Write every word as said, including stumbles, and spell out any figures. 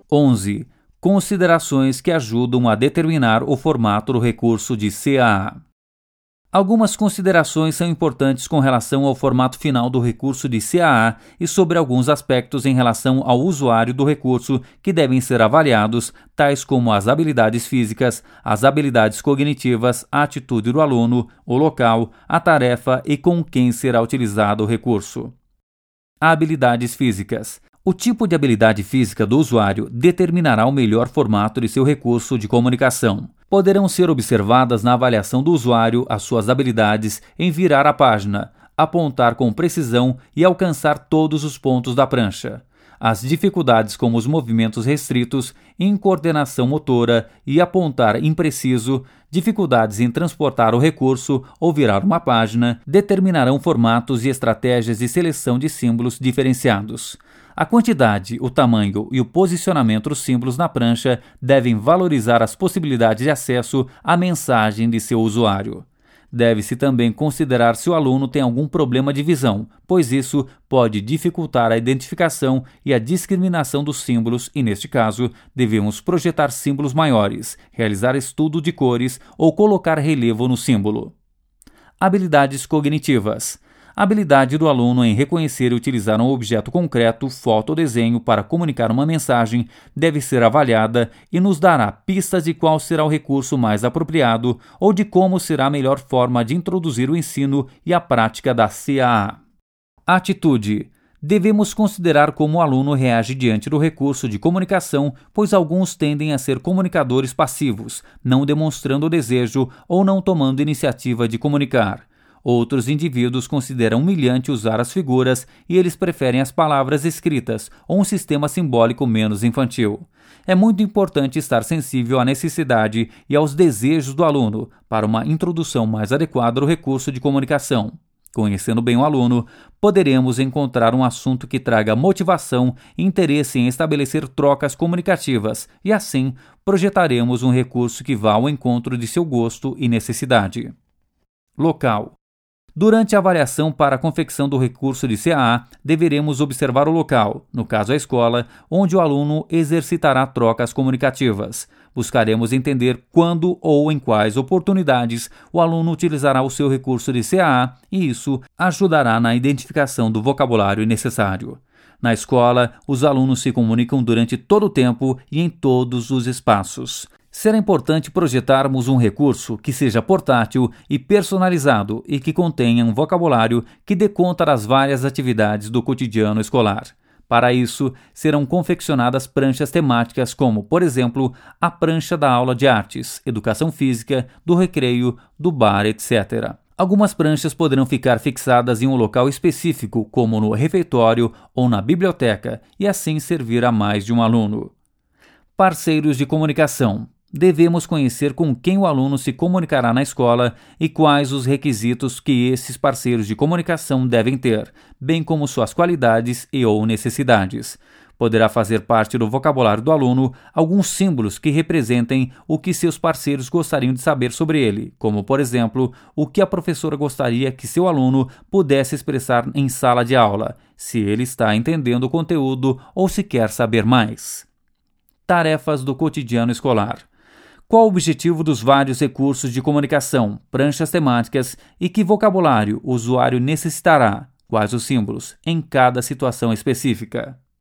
onze. Considerações que ajudam a determinar o formato do recurso de C A A. Algumas considerações são importantes com relação ao formato final do recurso de C A A e sobre alguns aspectos em relação ao usuário do recurso que devem ser avaliados, tais como as habilidades físicas, as habilidades cognitivas, a atitude do aluno, o local, a tarefa e com quem será utilizado o recurso. Habilidades físicas. O tipo de habilidade física do usuário determinará o melhor formato de seu recurso de comunicação. Poderão ser observadas na avaliação do usuário as suas habilidades em virar a página, apontar com precisão e alcançar todos os pontos da prancha. As dificuldades como os movimentos restritos, incoordenação motora e apontar impreciso, dificuldades em transportar o recurso ou virar uma página, determinarão formatos e estratégias de seleção de símbolos diferenciados. A quantidade, o tamanho e o posicionamento dos símbolos na prancha devem valorizar as possibilidades de acesso à mensagem de seu usuário. Deve-se também considerar se o aluno tem algum problema de visão, pois isso pode dificultar a identificação e a discriminação dos símbolos e, neste caso, devemos projetar símbolos maiores, realizar estudo de cores ou colocar relevo no símbolo. Habilidades cognitivas. A habilidade do aluno em reconhecer e utilizar um objeto concreto, foto ou desenho para comunicar uma mensagem deve ser avaliada e nos dará pistas de qual será o recurso mais apropriado ou de como será a melhor forma de introduzir o ensino e a prática da C A A. Atitude. Devemos considerar como o aluno reage diante do recurso de comunicação, pois alguns tendem a ser comunicadores passivos, não demonstrando o desejo ou não tomando iniciativa de comunicar. Outros indivíduos consideram humilhante usar as figuras e eles preferem as palavras escritas ou um sistema simbólico menos infantil. É muito importante estar sensível à necessidade e aos desejos do aluno para uma introdução mais adequada ao recurso de comunicação. Conhecendo bem o aluno, poderemos encontrar um assunto que traga motivação e interesse em estabelecer trocas comunicativas e, assim, projetaremos um recurso que vá ao encontro de seu gosto e necessidade. Local. Durante a avaliação para a confecção do recurso de C A A, deveremos observar o local, no caso a escola, onde o aluno exercitará trocas comunicativas. Buscaremos entender quando ou em quais oportunidades o aluno utilizará o seu recurso de C A A e isso ajudará na identificação do vocabulário necessário. Na escola, os alunos se comunicam durante todo o tempo e em todos os espaços. Será importante projetarmos um recurso que seja portátil e personalizado e que contenha um vocabulário que dê conta das várias atividades do cotidiano escolar. Para isso, serão confeccionadas pranchas temáticas como, por exemplo, a prancha da aula de artes, educação física, do recreio, do bar, etcétera. Algumas pranchas poderão ficar fixadas em um local específico, como no refeitório ou na biblioteca, e assim servir a mais de um aluno. Parceiros de comunicação. Devemos conhecer com quem o aluno se comunicará na escola e quais os requisitos que esses parceiros de comunicação devem ter, bem como suas qualidades e ou necessidades. Poderá fazer parte do vocabulário do aluno alguns símbolos que representem o que seus parceiros gostariam de saber sobre ele, como, por exemplo, o que a professora gostaria que seu aluno pudesse expressar em sala de aula, se ele está entendendo o conteúdo ou se quer saber mais. Tarefas do cotidiano escolar. Qual o objetivo dos vários recursos de comunicação, pranchas temáticas e que vocabulário o usuário necessitará, quais os símbolos, em cada situação específica?